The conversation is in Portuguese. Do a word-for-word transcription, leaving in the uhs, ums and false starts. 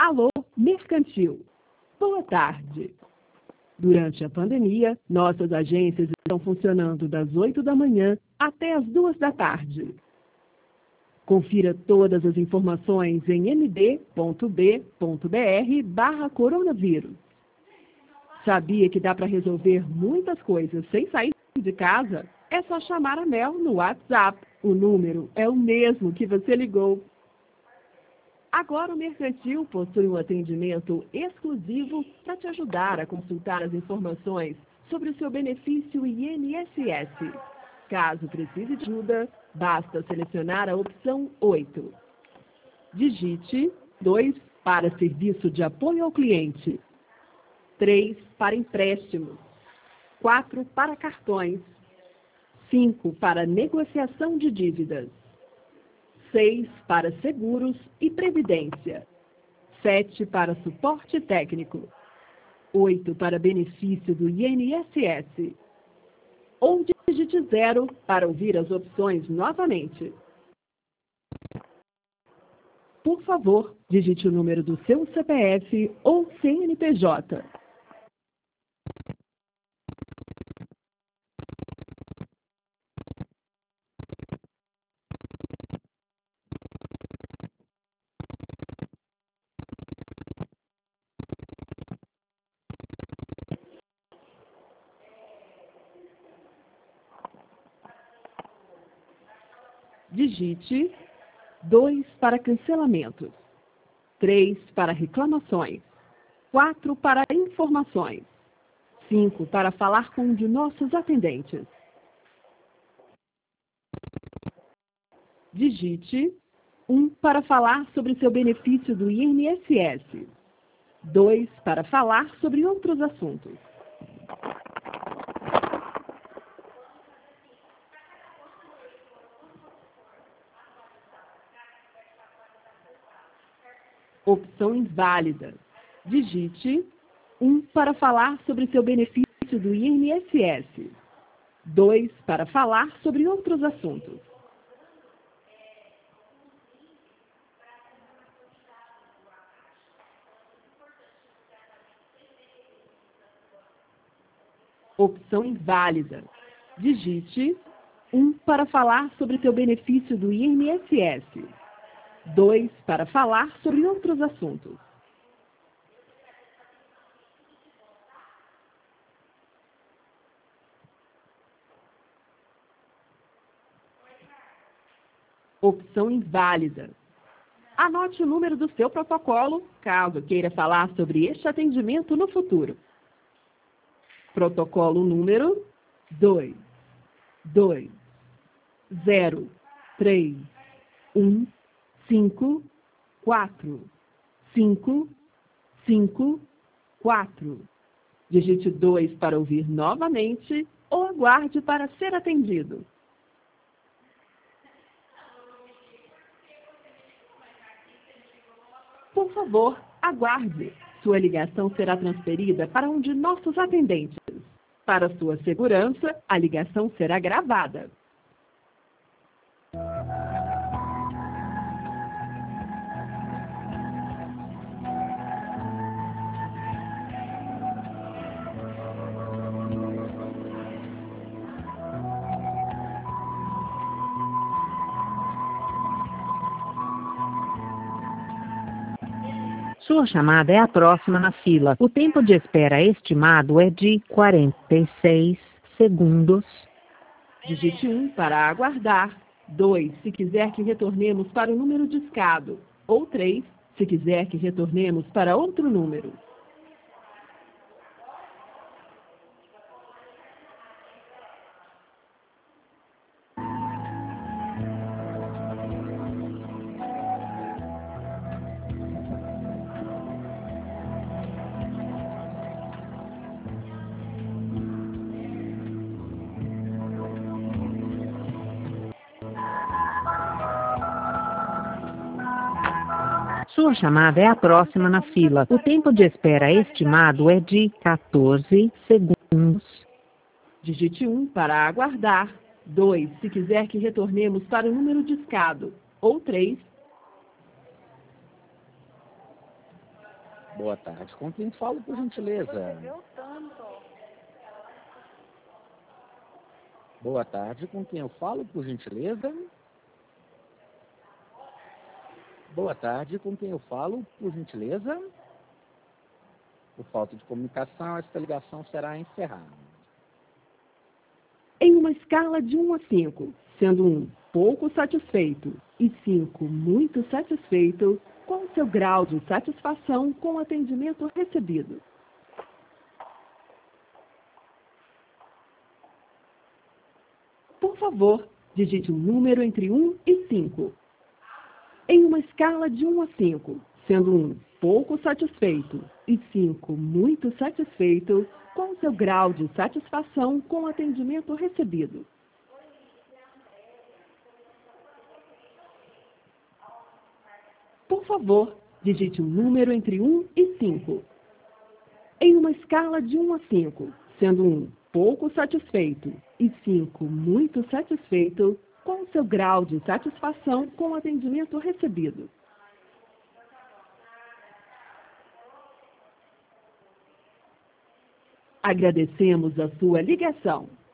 Alô, Mercantil. Boa tarde. Durante a pandemia, nossas agências estão funcionando das oito da manhã até as duas da tarde. Confira todas as informações em m d ponto b ponto b r barra coronavírus. Sabia que dá para resolver muitas coisas sem sair de casa? É só chamar a Mel no WhatsApp. O número é o mesmo que você ligou. Agora o Mercantil possui um atendimento exclusivo para te ajudar a consultar as informações sobre o seu benefício I N S S. Caso precise de ajuda, basta selecionar a opção oito. Digite dois para serviço de apoio ao cliente, três para empréstimos, quatro para cartões, cinco para negociação de dívidas, seis para seguros e previdência, sete para suporte técnico, oito para benefício do I N S S, ou digite zero para ouvir as opções novamente. Por favor, digite o número do seu C P F ou C N P J. Digite dois para cancelamentos, três para reclamações, quatro para informações, cinco para falar com um de nossos atendentes. Digite um para falar sobre seu benefício do I N S S, dois para falar sobre outros assuntos. Opção inválida. Digite um para falar sobre seu benefício do I N S S, dois para falar sobre outros assuntos. Opção inválida. Digite um para falar sobre seu benefício do I N S S, dois para falar sobre outros assuntos. Opção inválida. Anote o número do seu protocolo, caso queira falar sobre este atendimento no futuro. Protocolo número dois, dois, zero, três, um, cinco, quatro, cinco, cinco, quatro. Digite dois para ouvir novamente ou aguarde para ser atendido. Por favor, aguarde. Sua ligação será transferida para um de nossos atendentes. Para sua segurança, a ligação será gravada. Sua chamada é a próxima na fila. O tempo de espera estimado é de quarenta e seis segundos. Digite um para aguardar, dois se quiser que retornemos para o número discado, ou três se quiser que retornemos para outro número. Sua chamada é a próxima na fila. O tempo de espera estimado é de quatorze segundos. Digite um para aguardar, dois se quiser que retornemos para o número discado, ou três Boa tarde. Com quem falo, por gentileza? Boa tarde. Com quem eu falo, por gentileza? Boa tarde. Com quem eu falo, por gentileza? Por falta de comunicação, esta ligação será encerrada. Em uma escala de um a cinco, sendo um pouco satisfeito e cinco muito satisfeito, qual o seu grau de satisfação com o atendimento recebido? Por favor, digite um número entre um e cinco. Em uma escala de um a cinco, sendo um pouco satisfeito e cinco muito satisfeito, qual o seu grau de satisfação com o atendimento recebido? Por favor, digite um número entre um e cinco. Em uma escala de um a cinco, sendo um pouco satisfeito e cinco muito satisfeito, qual o seu grau de satisfação com o atendimento recebido? Agradecemos a sua ligação.